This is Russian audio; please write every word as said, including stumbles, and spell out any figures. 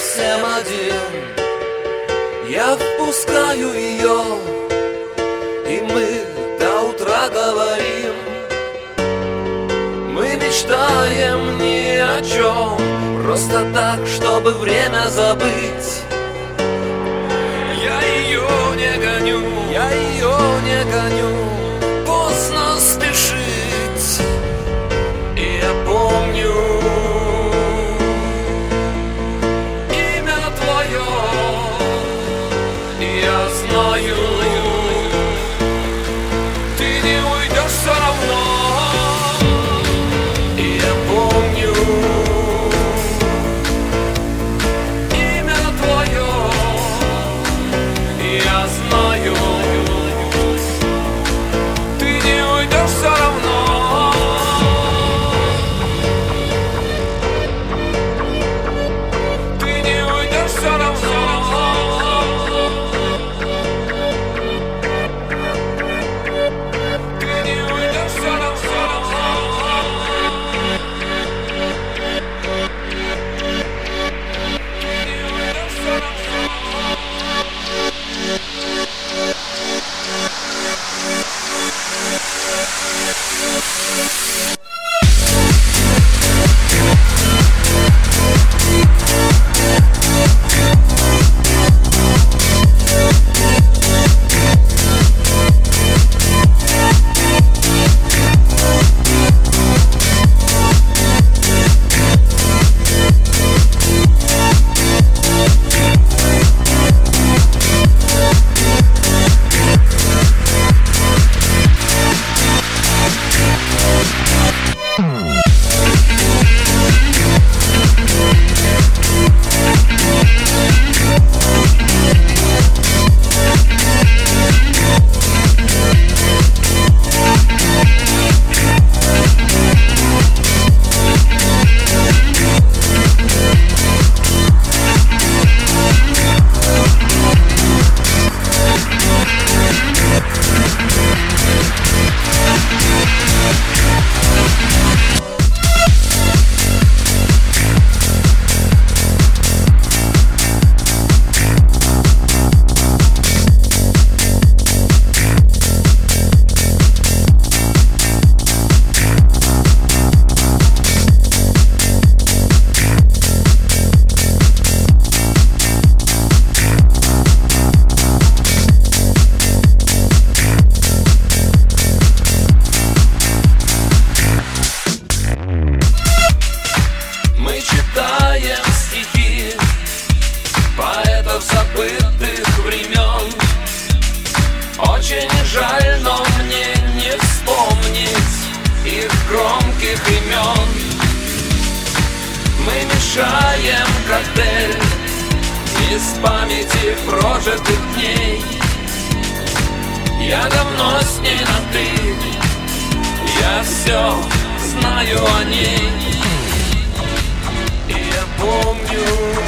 совсем один. Я впускаю ее, и мы до утра говорим. Мы мечтаем ни о чем, просто так, чтобы время забыть. Я ее не гоню, я ее не гоню, поздно спешить. И я помню имя твое, и я знаю, ты не уйдешь все равно. И я помню имя твое, и я знаю, ты не уйдешь все равно. Ты не уйдешь все равно. Ты не уйдешь все равно. Очень жаль, но мне не вспомнить их громких имен. Мы мешаем коктейль из памяти прожитых дней. Я давно с ней на «ты», я все знаю о ней. И я помню